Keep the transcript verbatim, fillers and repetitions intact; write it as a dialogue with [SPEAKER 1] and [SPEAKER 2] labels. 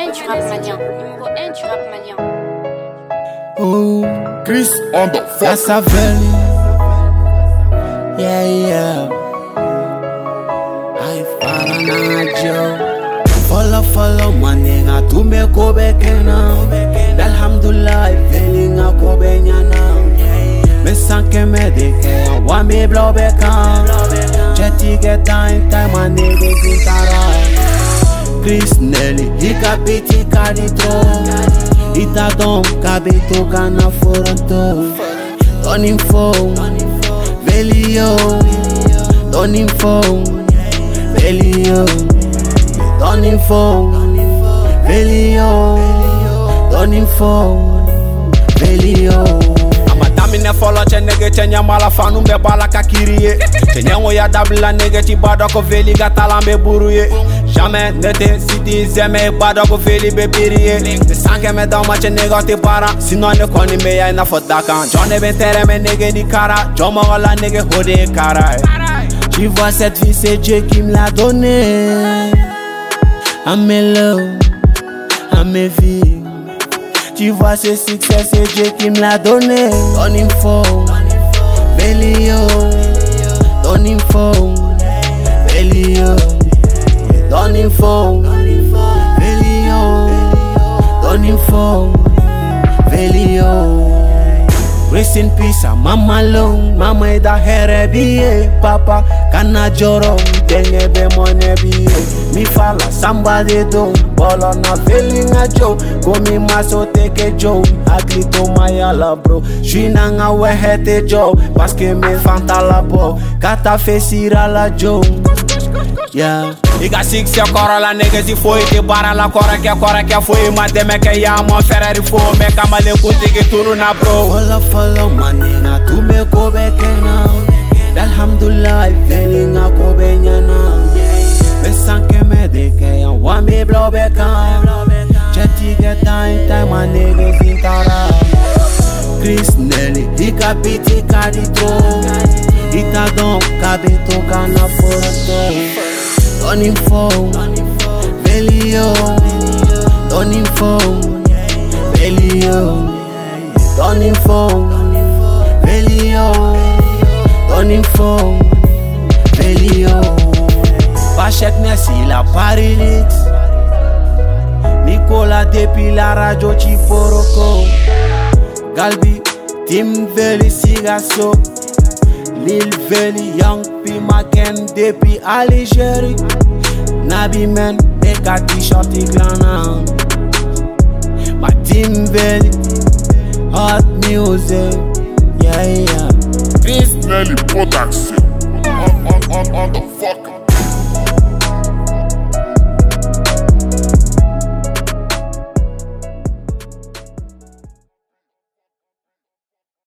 [SPEAKER 1] un du rap malien. Numéro un du rap malien.
[SPEAKER 2] Oh,
[SPEAKER 3] Chris on the fuck.
[SPEAKER 2] that's a valley. Yeah, yeah. I found a job. Follow, follow, my nigga, to me go back now. Alhamdulillah, feeling a go now. Me sanke me deke, wa me blow back on. Jetty get time, time, my niggas in Tara. Chris Nelly, he capiti carito. Ita don cabito cana foronto. Don info, velio. Don info, velio. Don info, velio. Don info, velio.
[SPEAKER 4] Mine follow che nege che nyamala fanu mbe bala kakiriye che nyango ya dabla nege ti bado ko veli gatala mbe buruye jamais nete sidi zeme bado ko veli be biriye de sanke me dama che nege ti para sinon ne koni me ya na fodakan jone ben tere me nege ni kara jomo la nege hode kara.
[SPEAKER 2] Tu vois cette vie, c'est Dieu qui me l'a donné. À mes lots, à mes vies. Tu vois ce succès, c'est Dieu qui me l'a donné. Don info, velio. Don info, velio. Don info, velio. Don info, velio. Rest in peace, mama long, mama ida herebiye. Papa kana joro, denge be money biye. Mi fala somebody do, bolo na feeling a joke. Go mi maso take a joke, agli to mayala bro. Jina nga we hete joke, parce que me fanta la bo. Kata fesira la joke, yeah.
[SPEAKER 4] Iga six ya kora la nigga si foi te bara la kora ke kora ke foi ma deme ke ya mo Ferrari fo me kamale kunti ke tunu na bro.
[SPEAKER 2] Follow follow my nigga, tu me go back now. Alhamdulillah, feeling a go benyana. Me sanke me deke ya wa me blow back on. Jetty get time time my niggas in Tara. Chris Nelly, he capiti carito. Ita don cabito cana foronto. Don info, velio. Don info, velio. Don info, velio. Don info, velio. Pachek Nessi la Parilix. Nicolas depuis la radio Chiporoko. Galbi, Tim Veli Sigaso. Lil Veli, Young P. Maken depuis Algérie. Nabi Men, Beka T-shirt Iglana. Ma Tim Veli, hot music, yeah yeah.
[SPEAKER 3] Chris Nelly production on, on, on, on the fucking